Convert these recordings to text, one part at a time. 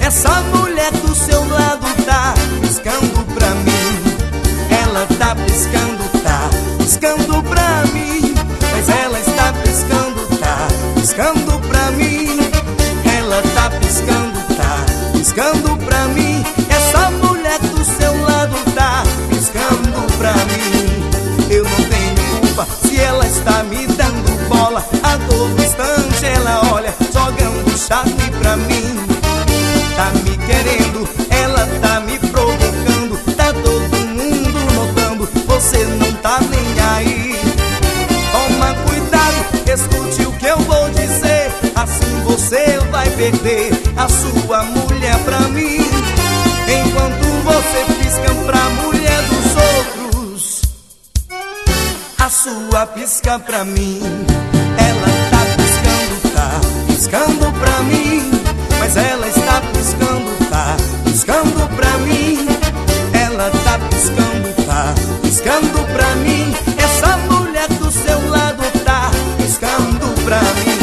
Essa mulher do seu lado tá piscando pra mim. Ela tá piscando pra mim. Mas ela está piscando pra mim. Ela tá piscando pra mim. Essa mulher do seu lado tá piscando pra mim. Eu não tenho culpa se ela está me dando bola. A todo instante ela olha, jogando charme pra mim. Tá me querendo, ela tá me provocando. Tá todo mundo notando, você não tá nem aí. Toma cuidado, escute o que eu vou dizer. Assim você vai perder a sua mulher pra mim. Enquanto você pisca pra mulher dos outros, a sua pisca pra mim. Ela tá piscando pra mim. Mas ela está piscando pra mim. Ela tá piscando pra mim. Essa mulher do seu lado tá piscando pra mim.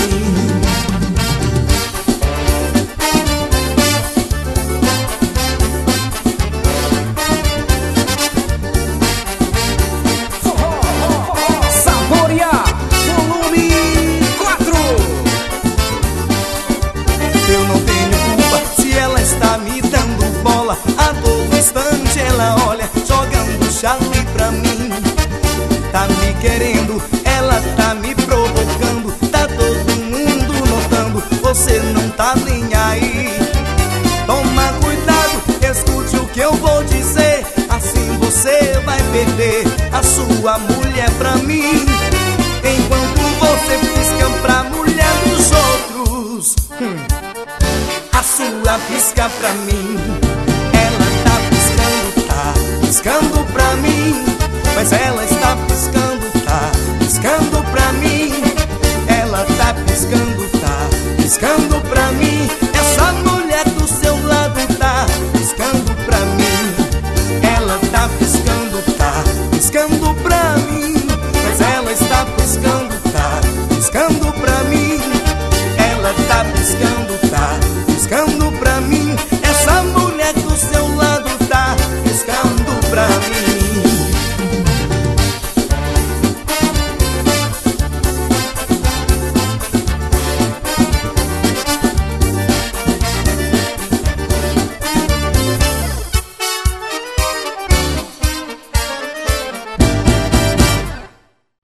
Saborear volume 4. Eu não tenho culpa se ela está me dando bola. A todo instante ela olha, jogando charme pra mim. Tá me querendo, ela tá me provocando. Tá todo mundo notando, você não tá nem aí. Toma cuidado, escute o que eu vou dizer. Assim você vai perder a sua mulher pra mim. Enquanto você pisca pra mulher dos outros, a sua pisca pra mim. Ela tá piscando pra mim. Mas ela está piscando